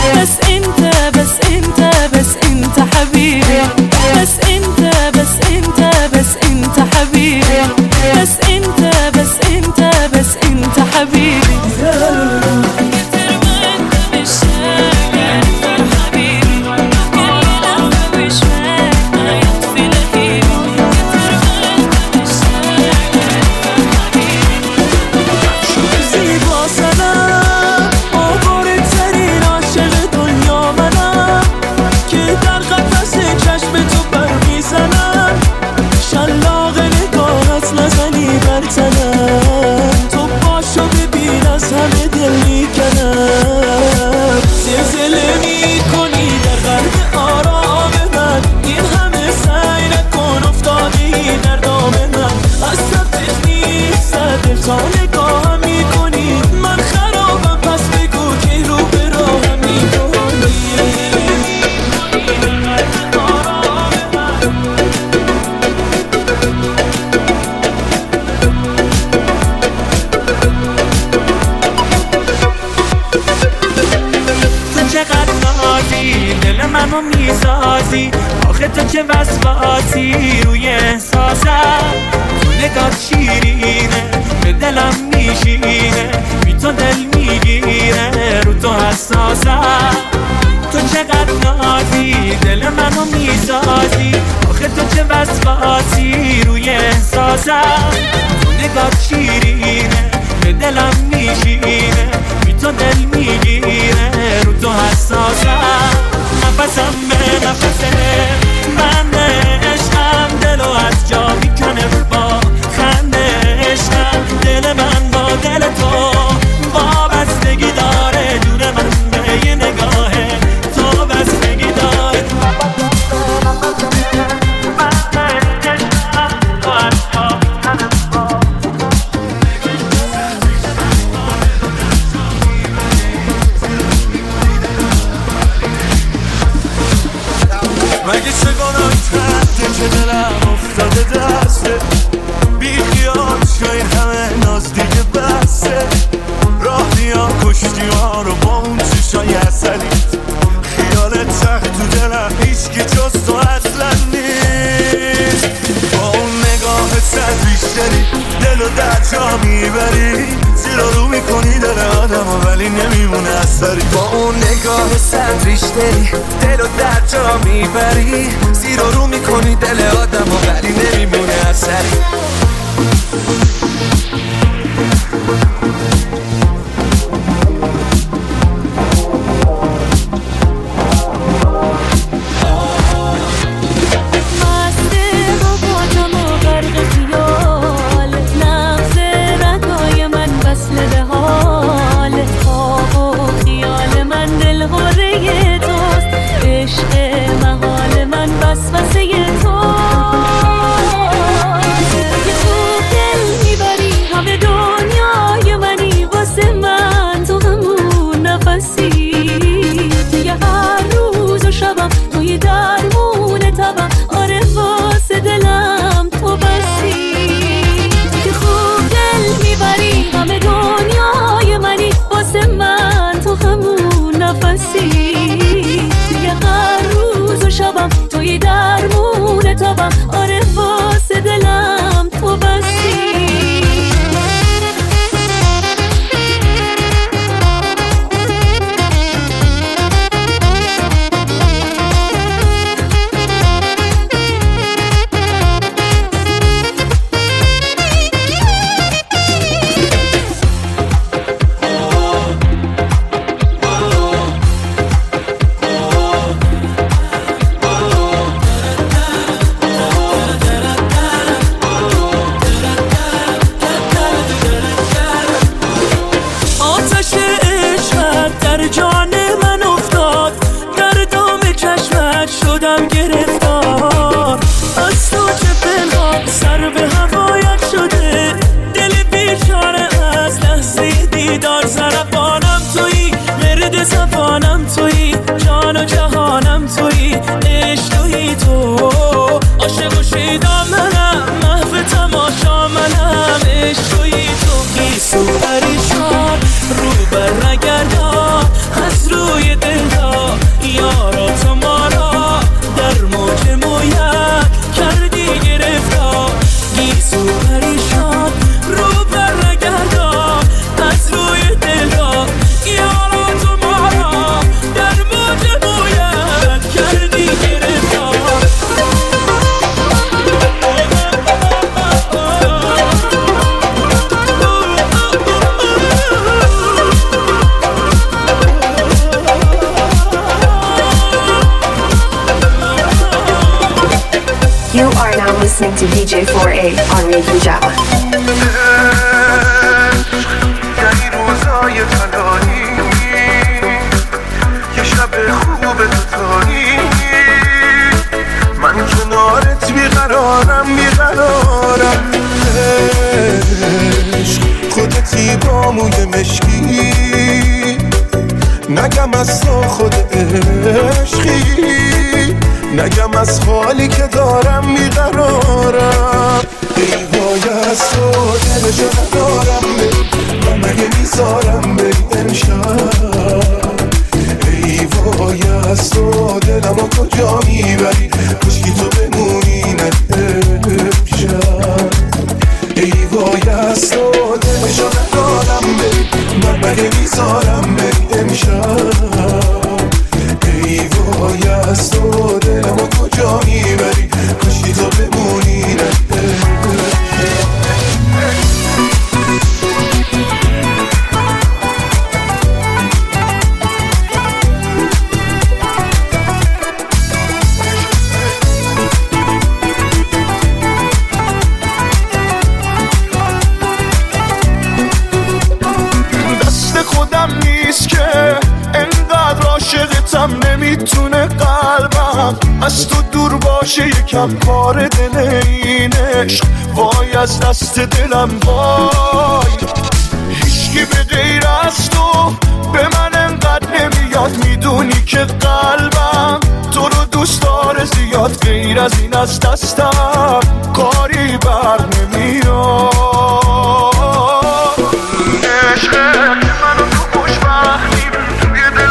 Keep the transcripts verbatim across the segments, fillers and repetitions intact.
بس انت بس انت بس انت حبيبي بس انت بس انت بس انت حبيبي بس انت بس انت بس انت حبيبي تو باشو ببین از همه دل میکنم زلزله میکنی در قلب آرام من این همه سعی نکن افتادی در دام من از سبتش نیست دل تا نگاهم میکنی من خرابم پس بگو که رو به راهم میکنی دل منو میسازی آخه تو چه وسواسی روی احساسم تو نگات شیرینه به دلم میشینه بی تو دل میگیره رو تو حساسم تو چقدر نازی دل منو میسازی آخه تو چه وسواسی روی احساسم تو نگات شیرینه به دلم میشینه بی تو دل میگیره رو تو حساسم نفسم به نفسه من عشقم دلو از جا میکنه با خنده عشقم دل من با دل تو وابستگی داره جون من به یه نگاهه تو بستگی داره مگه چه گناه کرده که دلم افتاده دسته بی خیال شاید همه ناز دیگه بسته راه بیا کشتی ها رو با اون چشای اصلیت خیالت تخت تو دلم هیچکی جز تو اصلا نیست با اون نگاه صد بیشتری دلو در جا میبری زیر رو میکنی دل آدم ولی نمیمونه اثری با اون نگاه صد بیشتری دلو در جا میبری زیر رو میکنی دل آدم ولی نمیمونه اثری توی درمون تابم آره واسه دلم تو بستی شدم گرفتار از تو چه پنهان سر به هوایت شده دل بیچاره از لحظه دیدار ضربانم تویی مرد زبانم تویی جان و جهانم تویی عشق تویی تو عاشق و شیدا منم محو تماشا منم عشق تویی تو گیسو پریشان رو بر نگردان از روی دل listening to D J four A on Radio Java. یعنی روزای تنهایی یه شب خوب دوتایی من کنارت بیقرارم بیقرارم عشق خودتی با موی مشکی نگم از تو خود عشقی نگم از حالی که دارم بیقرارم ای وای از تو دلشو ندارم من مگه میذارم بری امشب ای وای از تو دلمو کجا میبری کشکی تو بمونی نه امشب ای وای از تو دلشو ندارم من مگه میذارم بری امشب ای وای از تو دلمو کجا میبری کشکی تو بمونی نه عاشقتم نمیتونه قلبم از تو دور باشه یکم کار دل این عشق وای از دست دلم وای هیچکی به غیر از تو به من انقدر نمیاد میدونی که قلبم تو رو دوست داره زیاد غیر از این از دستم کاری بر نمیاد عشقت منو تو خوشبختیم توی دل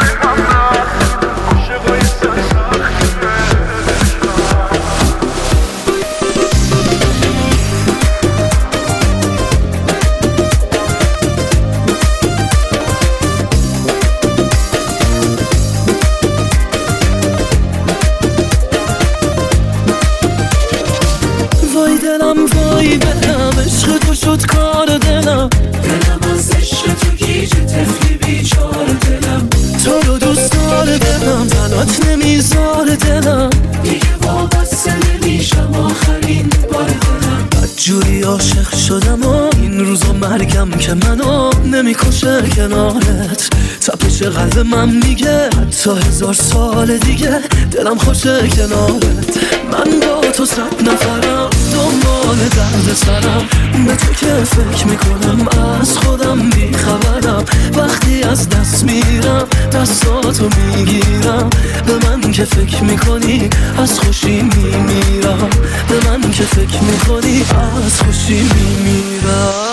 وای بدم عشق تو شد کار دلم دلم از عشق تو گیج تفلی بیچار دلم تو رو دوست داره دلم تنات نمیذار دلم دیگه وابسته نمیشم آخرین بار دلم بدجوری عاشق شدم و این روزا مرگم که منو نمیکشه کنارت تپش قلب من میگه حتی هزار سال دیگه دلم خوشه کنارت من با تو صد نفرم دنبال درد سرم به تو که فکر میکنم از خودم بیخبرم وقتی از دست میرم دستاتو میگیرم به من که فکر میکنی از خوشی میمیرم به من که فکر میکنی از خوشی میمیرم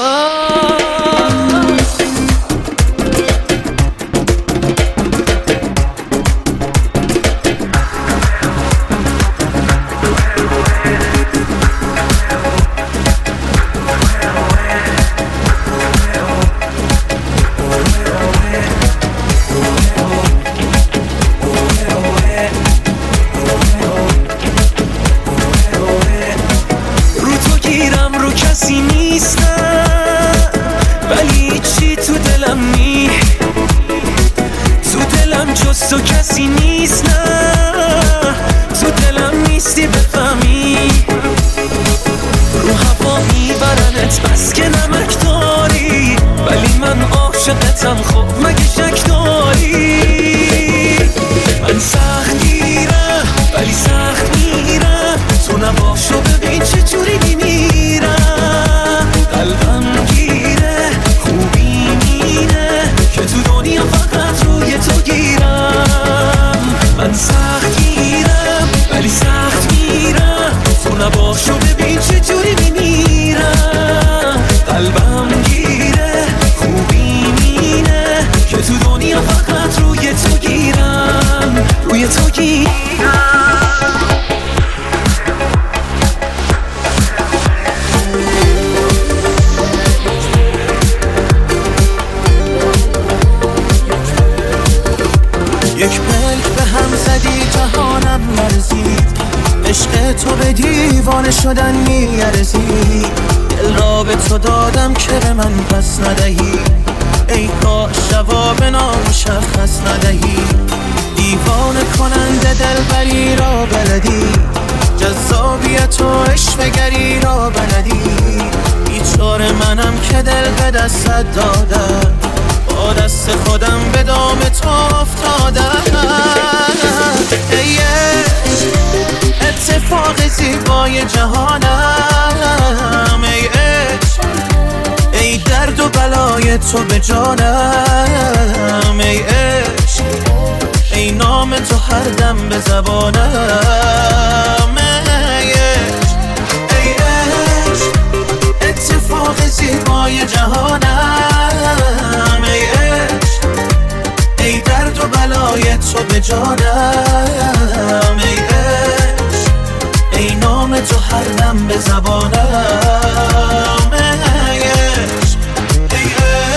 تو کسی نیست نه تو دلم نیستی بفهمی رو هوا میبرنت بس که نمک داری ولی من عاشقتم خب مگه شک داری من سخت گیرم ولی سخت میرم تو نباشو ببین چجوری میمیرم قلبم گیره خوبی مینه که تو دنیا فقط روی تو گیرم من سخت گیرم ولی سخت میرم تو نباشو ببین چجوری میمیرم قلبم گیره خوبی مینه که تو دنیا فقط روی تو گیرم روی تو گیرم یک ملک به هم زدی جهانم لرزید عشق تو به دیوانه شدن میارزید دل را به تو دادم که به من پس ندهی ای کاش جواب نامشخص ندهی دیوانه کننده دلبری را بلدی جذابیت و عشق که دل به دستت دادم، با دست خودم به دام تو افتادم. ای اتفاق زیبای جهانم، ای عشق، ای درد و بلای تو به جانم، ای عشق، ای نام تو هر دم به زبانم، ای عشق، ای عشق، اتفاق زیبای جهانم، ای عشق، ای درد و بلای تو به جانم، ای عشق، ای نام تو هر دم به زبانم، ای عشق، ای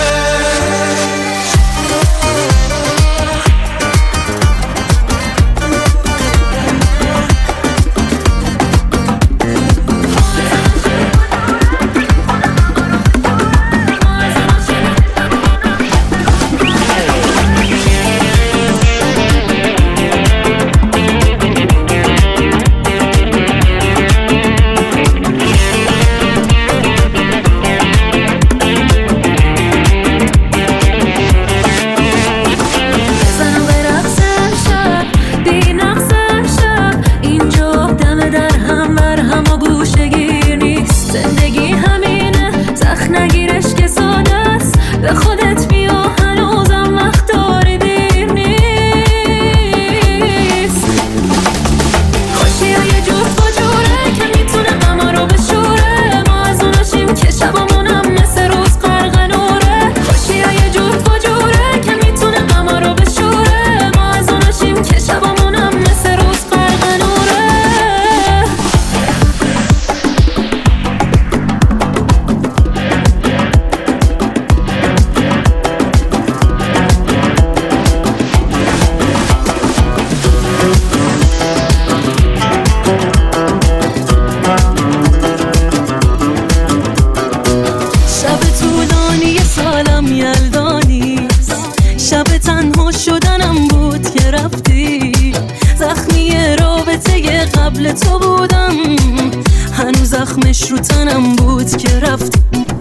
زخمش رو تنم بود که رفتی،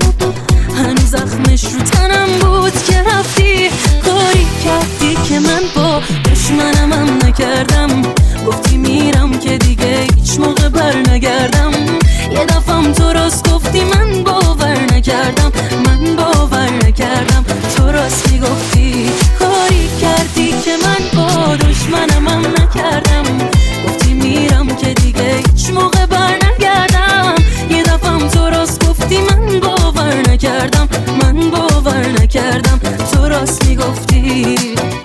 هنوز زخمش رو تنم بود که رفتی. کاری کردی که من با دشمنم هم نکردم، گفتی میرم که دیگه هیچ موقع بر نگردم. یه دفعم تو راست گفتی من باور نکردم، من باور نکردم تو راست میگفتی. کاری کردی که من با دشمنم هم نکردم، گفتی میرم که دیگه هیچ موقع بر نگردم. یه دفعم تو راست گفتی من باور نکردم، من باور نکردم تو راست میگفتی.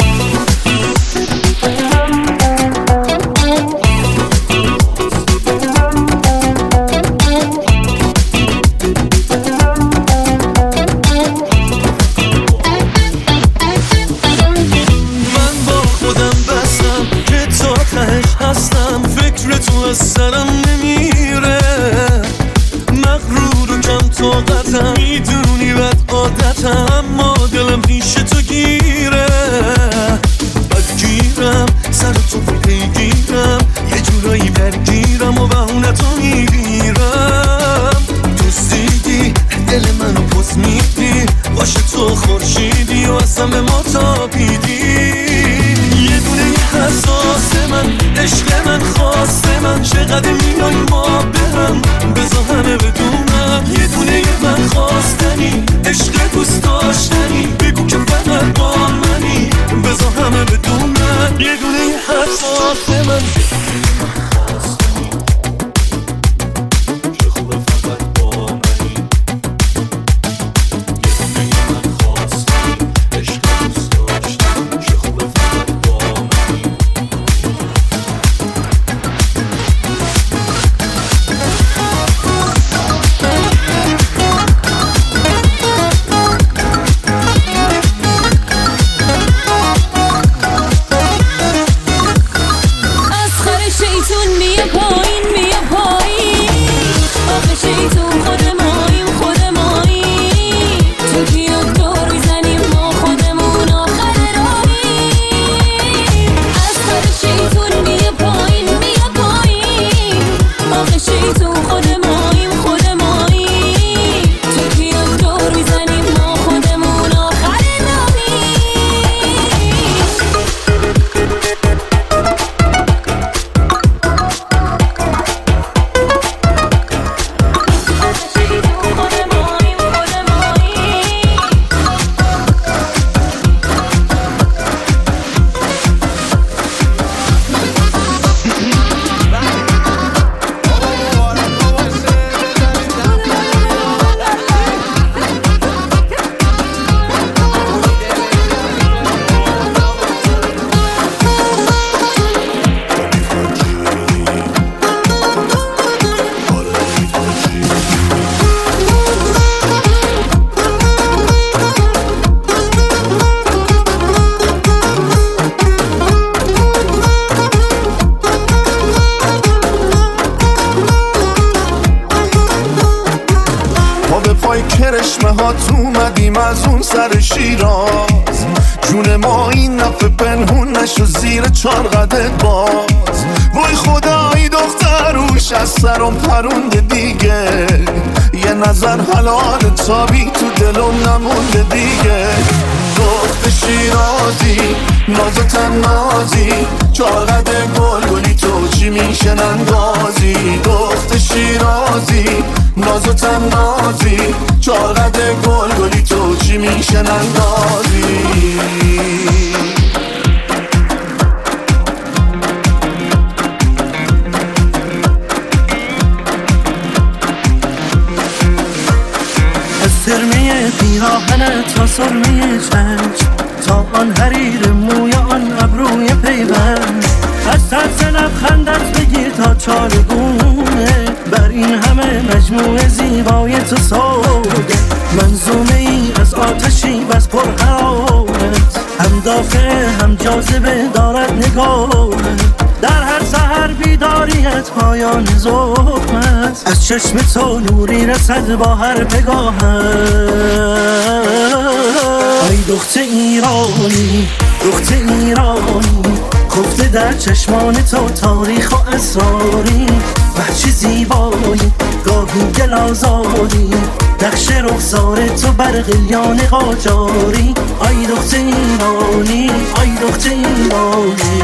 از سرم نمیره، مغرور و کم طاقتم، میدونی بد عادتم، اما دلم پیش تو گیره. بد گیرم سر تو پیگیرم، یه جورایی درگیرم و بهونه تو میگیرم. دوستیدی دل منو پس میدی، باشه تو خورشیدی و اصلا به ما تابیدی. یه دونه حساس من، عشق من، خواست من، چقدر میای ما به هم، بذار همه بدونم. یه دونه من خواستنی، عشق دوست داشتنی، بگو که فقط با منی، بذار همه بدونم. یه دونه حساس من، شیطون کرشمه ها تو اومدیم از اون سر شیراز. جون ما این نفه پنهون نشو زیر چار قدت باز. وای خدایی دختر روش از سرم پرونده دیگه، یه نظر حلال تابی تو دلم نمونده دیگه. دخت شیرازی ناز و تنازی چار قد گل گلی تو چی میشن اندازی. دخت شیرازی ناز و تنازی چار قد گل گلی تو چی میشن اندازی. سرمه پیراهنت تا سرمه چشم، تا آن حریر موی آن ابروی پیوند. از طرز لبخندت بگیر تا چارگونه، بر این همه مجموعه زیبای تو سوده. منظومه ای از آتشی بس پر حرارت، هم دافع هم جاذبه دارد نگاهت. در هر سحر بیداریت پایان ظلم است، از چشم تو نوری رسد با هر پگاهت. ای دخت ایرانی دخت ایرانی، خفته در چشمان تو تاریخ و اسراری. وحشی زیبایی گاهی گل آزاری، نقش رخسار تو بر قلیان قاجاری. ای دخت ایرانی ای دخت ایرانی.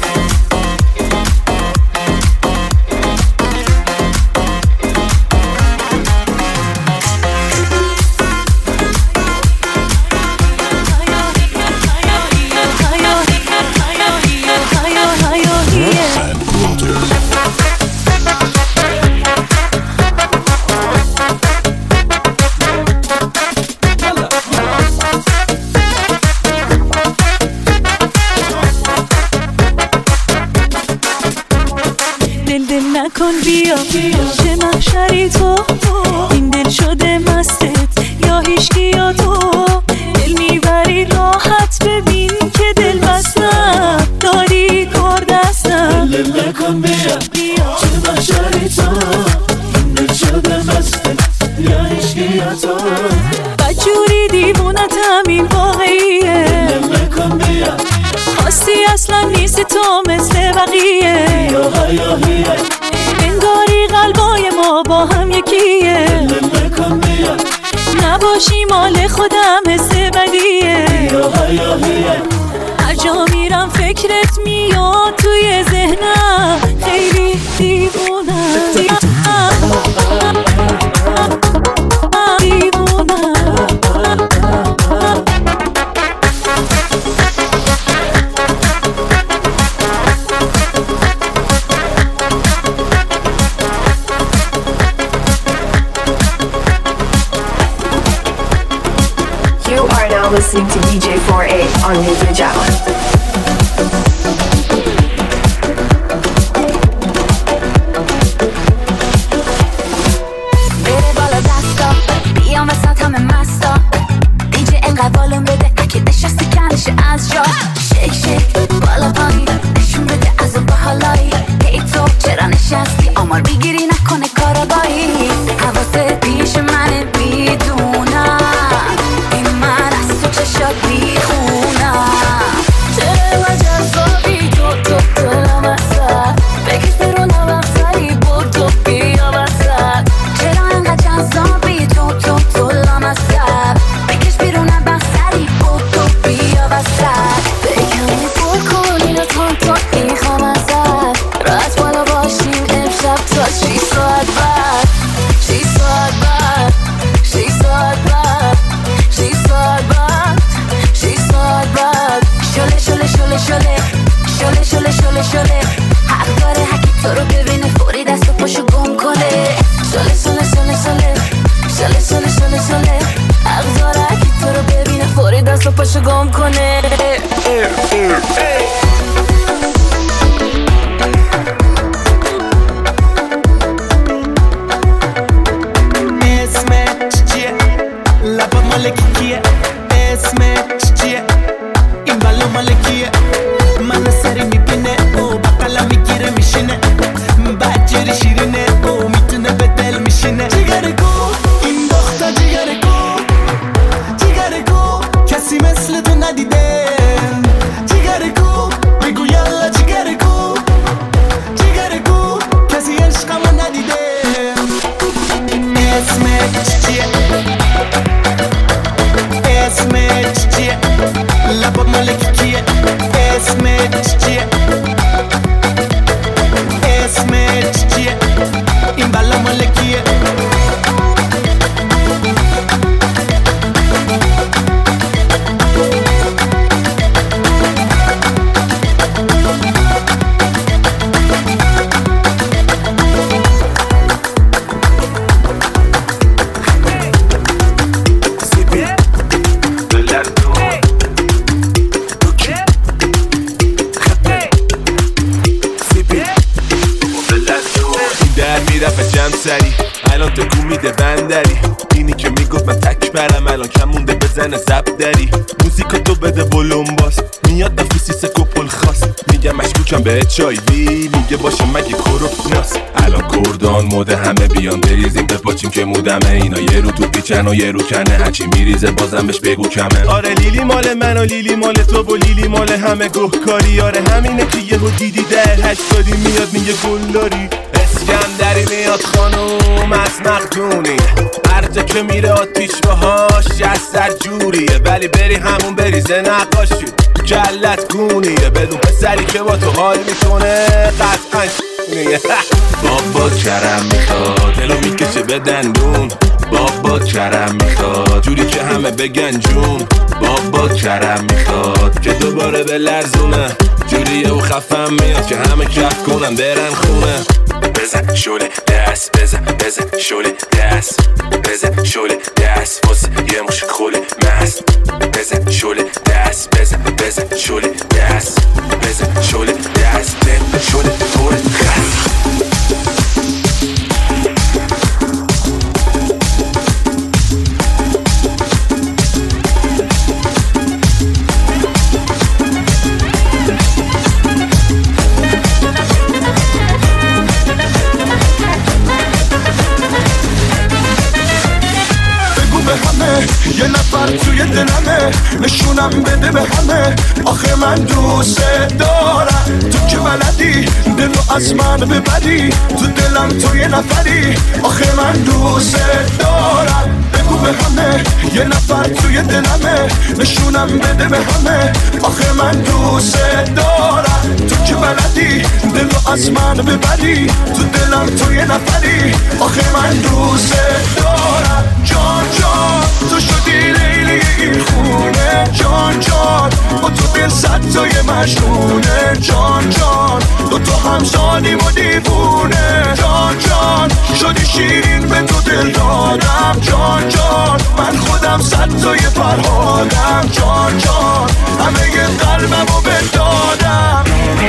نکن بیا چه محشری تو، این دل شده مستت یا هیچکی یا تو. دل میبری راحت ببین که دل بستم، داری کار دستم. دل نکن بیا چه محشری تو، این دل شده مستت یا هیچکی یا تو. بدجوری دیوونتم این واقعیه، دل نکن بیا خواستی اصلا نیستی تو مثل بقیه. یا حیاهیه انگاری قلبای ما با هم یکیه، دل نکن بیا نباشی مال خودم حس بدیه. یا حیاهیه هر جا میرم فکرت میاد توی ذهنم، خیلی دیوونم دیوونم. Listening to D J four A on Radio Java. بره بالا دستا بیام وسط همه مستا، دیجی انقدر والون بده که نشستی کنشه از جا. شیک شیک بالا پایین نشون بده از اون باحالایی. هی تو چرا نشستی آمار میگیری نکنه کارابایی. حواست پیش منه میدونم، این من از تو چشات بیخونم. چرا جذابی تو تو تو لمسه، بکش برونم افسری بود تو بیا وسط. چرا انقدر جذابی تو تو تو لمسه، بکش برونم افسری بود تو بیا وسط. بکنی پر کنی رو تان تو میخوام ازت، راحت بالا باشیم امشب تا شی ساعت بعد. شی ساعت بعد شی ساعت بعد شی ساعت بعد شی ساعت بعد. شله شله شله شله شله شله شله شله، حق داره هکی تو رو ببینه فوری دست و پاشو گم کنه. شله شله شله شله شله شله شله شله، حق داره هکی تو رو ببینه فوری دست و پاشو گم کنه. اسمت چیه؟ لبا مال کیه؟ اسمت چیه؟ این بالا مال کیه؟ من سری میبینه و بقلا میگیره میشینه. سری الان تکون میده بندری اینی که میگفت من تک برم الان کم مونده بزنه زب دری موزیکا تو بده بلوم باس میاد نفوسی سکوپل خاص میگم مشکوکم به اچ آی وی میگه باشه مگه کرونا الان کردان موده همه بیان بریزیم بپاچیم که مودمه اینا یه رو تو پیچن و یه رو کنه هرچی میریزه بازم بهش بگو کمه آره لیلی مال من و لیلی مال تو و لیلی مال همه گهکاری آره همینه که یهو دیدی ده هشتادی میاد میگه گلداری اسکندری میاد خانوم از مقدونی هر جا که میره آتیش باهاش جسد جوریه ولی بری همون بریزه نقاشی جلت گونیه بدون پسری که با تو حال میکنه قطعا بابا کرم میخواد دلو میکشه به دندون بابا کرم میخواد جوری که همه بگن جون بابا کرم میخواد که دوباره به لرزونه جوریه و خفم میاد که همه کف کنن برن خونه بزن شوله دست بزن بزن شوله دست بزن شوله دست واسه یه مش خوله مست بزن شوله دست بزن بزن شوله دست بزن شوله دست بزن شوله خوله خست یه نفر توی دلمه نشونم بده به همه آخه من دوست دارم تو که بلدی دلو از من ببری تو دلم تو یه نفری آخه من دوست دارم بگو به همه یه نفر توی دلمه نشونم بده به همه آخه من دوست دارم تو که بلدی دلو از من ببری تو دلم تو یه نفری آخه من دوست دارم جان جان تو شدی لیلی این خونه جان جان با تو دل صد تای مجنونه جان جان دو تو همسانیم و دیوونه جان جان شدی شیرین به تو دل دادم جان جان من خودم صد تای فرهادم جان جان همه ی قلبم رو بدادم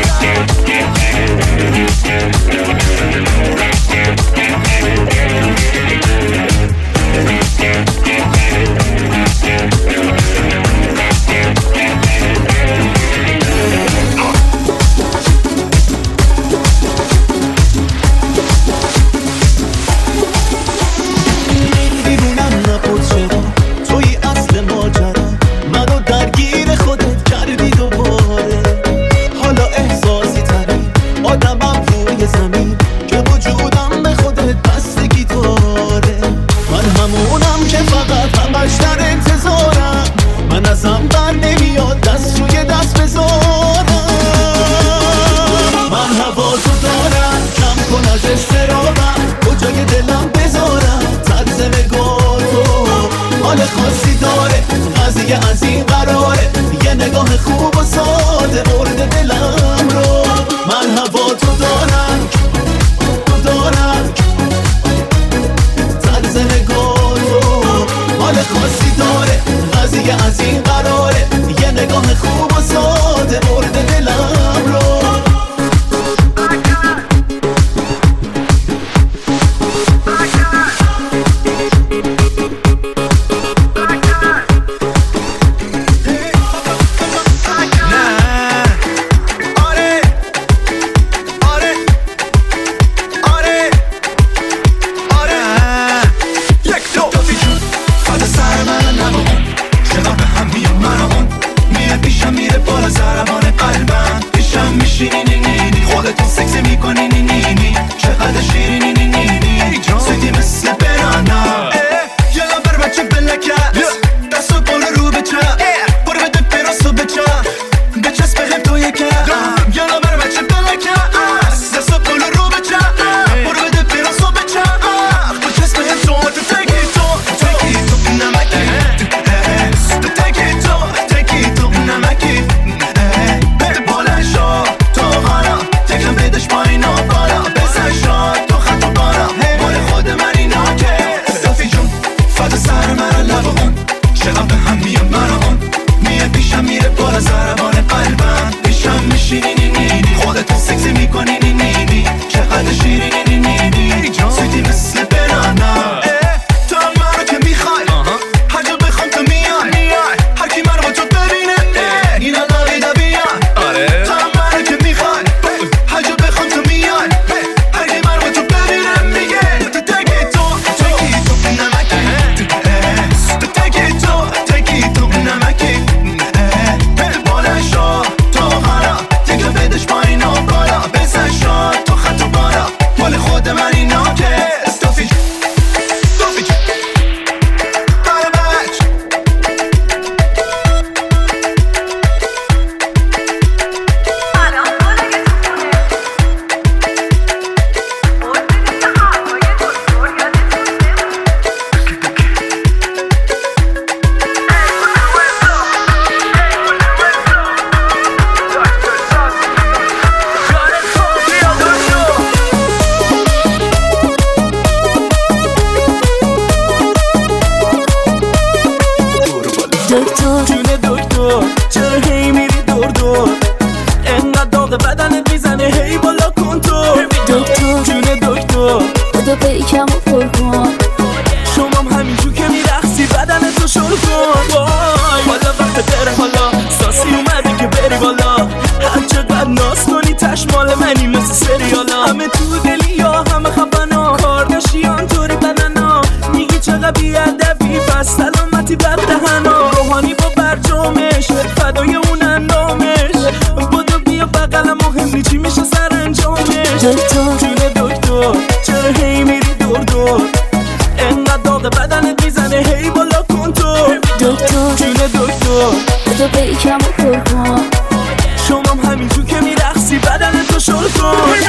از این قراره یه نگاه خوب و ساده برده دلم رو من هوا تو دارم تو دارم طرز نگاه تو حال خاصی داره قضیه از این قراره یه نگاه خوب و ساده برده دلم رو خودتون سکسی میکنی نی نی نی چقدر شیرینی نی نی نی سویتی مثل داغ بدنت میزنه هی بالا کن تو دکتر جون دکتر بودو پیکم و پر کن شمام همینجور که میرقصی بدنتو شل کن وای حالا وقت بره حالا ساسی اومدی که بری بالا هر چقدر ناز کنی تشمال منی مثل سریالا همه تو دلی یا همه خفنا کارداشیان طوری بدنا میگی چقدر بیادبی پس سلامتی بد دهنا روحانی با برجامش فدای اون اندامش بودو بیا بقلم مهم چی میشه سر انجامش دکتر جون دکتر چرا هی میری دور دور انقدر داغ بدنت میزنه هی بالا کن تو دکتر جون دکتر بودو پیکم و پر کن شمام همینجور که میرقصی بدنتو شل کن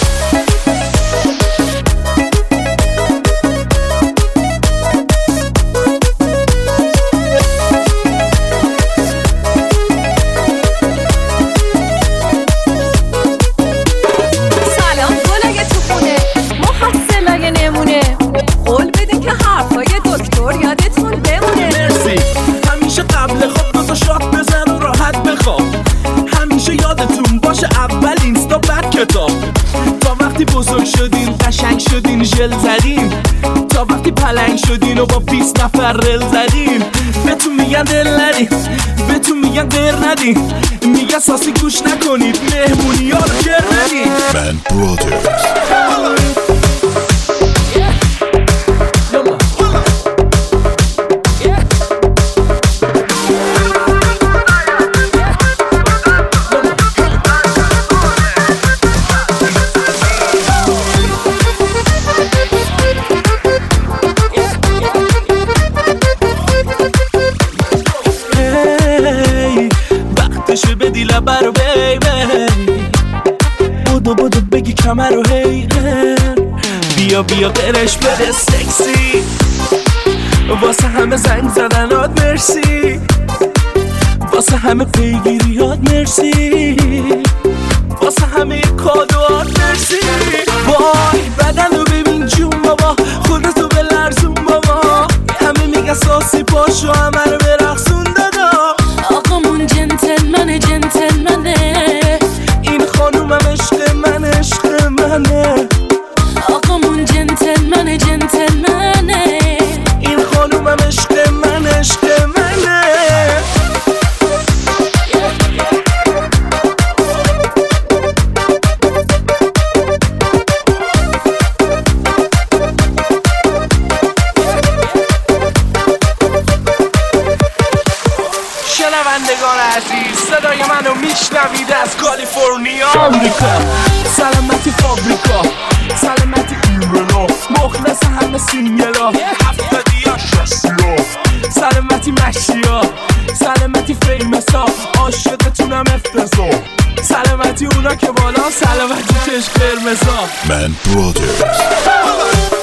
سلام گلای تو خونه محصلای نمونه قول بدین که حرفای دکتر یادتون بمونه مرسی همیشه قبل خواب دو تا شات بزن و راحت بخواب همیشه یادتون باشه اول اینستا بعد کتاب تا وقتی بزرگ شدین قشنگ شدین ژل زدین تا وقتی پلنگ شدین و با بیست نفر رل زدین بهتون میگن دل ندین بهتون میگن غیر ندین میگن ساسی گوش نکنید مهمونی ها رو گر ندین من برادرز وقتشه بدی لبر رو بیبی بودو بودو بگی کمر رو هی بیا بیا قرش بده سکسی واسه همه زنگ زدنات مرسی واسه همه پیگیریات مرسی واسه همه کادوات مرسی وای بدن رو ببین جون بابا خودتو به لرزون بابا همه میگن ساسی پاشو همه رو برقصون دادا آقامون جنتلمنه جنتلمنه این خانومم عشق من عشق منه آقامون جنتلمنه جنتلمنه این خانومم عشق من عشق منه شنوندگان عزیز صدای منو میشنوید از کالیفرنیا آمریکا سلامتی فابریکا سلامتی ایرنا مخلص همه سینگلا هفتادی ها شستی ها سلامتی مشی ها سلامتی فیمسا عاشقتونم افتضا سلامتی اونا که بالا سلامتی چشم قرمزا من برادرز